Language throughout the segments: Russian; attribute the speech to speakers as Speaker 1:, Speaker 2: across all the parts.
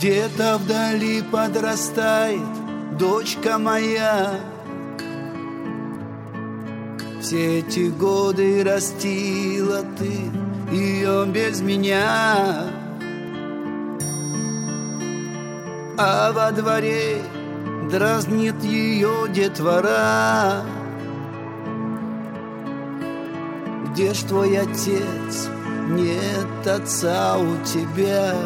Speaker 1: Где-то вдали подрастает дочка моя. Все эти годы растила ты ее без меня, а во дворе дразнит ее детвора. Где ж твой отец? Нет отца у тебя.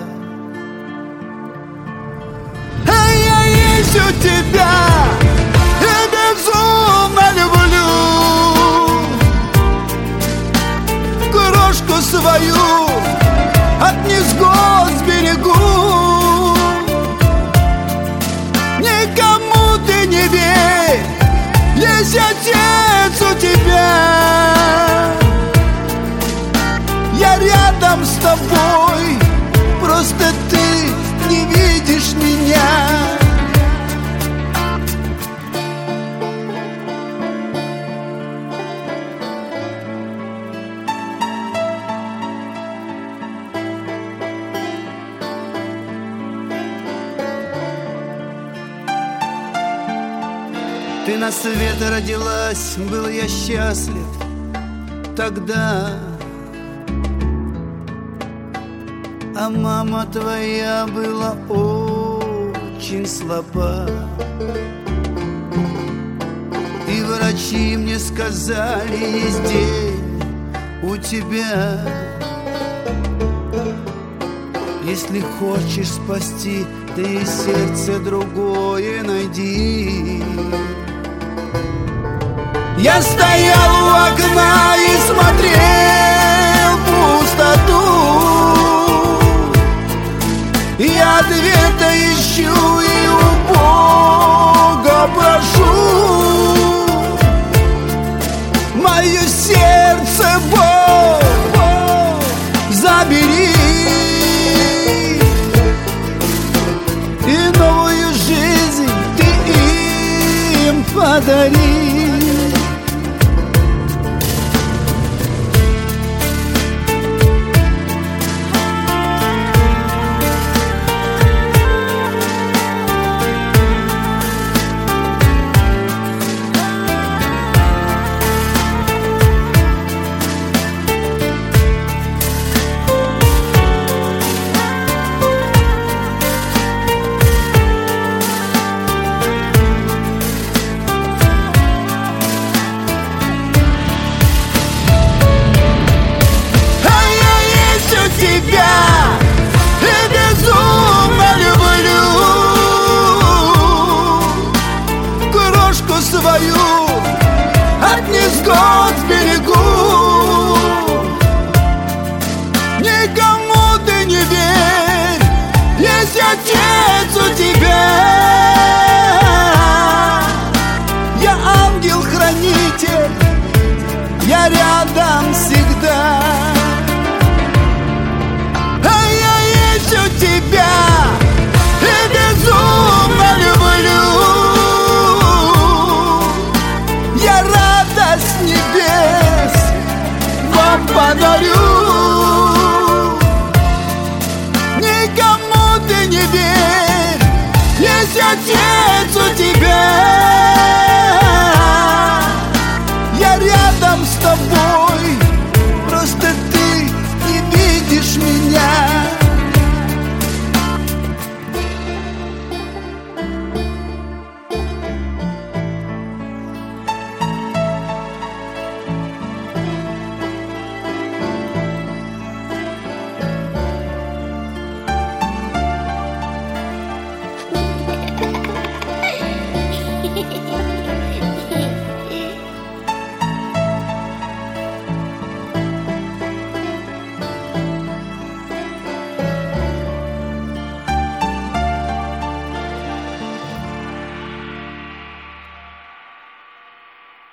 Speaker 1: А я есть у тебя и безумно люблю крошку свою от невзгод сберегу. Никому ты не верь, есть отец у тебя. Я рядом с тобой, просто ты не видишь меня. Ты на свет родилась, был я счастлив тогда, а мама твоя была очень слаба. И врачи мне сказали, есть день у тебя. Если хочешь спасти, ты сердце другое найди. Я стоял у окна и смотрел в пустоту. Я ответа ищу и у Бога прошу. Мое сердце, Бог, забери и новую жизнь ты им подари. Свою от невзгод сберегу. Никому ты не верь, есть отец у тебя. Я ангел-хранитель, я рядом всегда. А я есть у тебя и безумно люблю. Я радость небес вам подарю. Никому ты не верь, есть отец у тебя.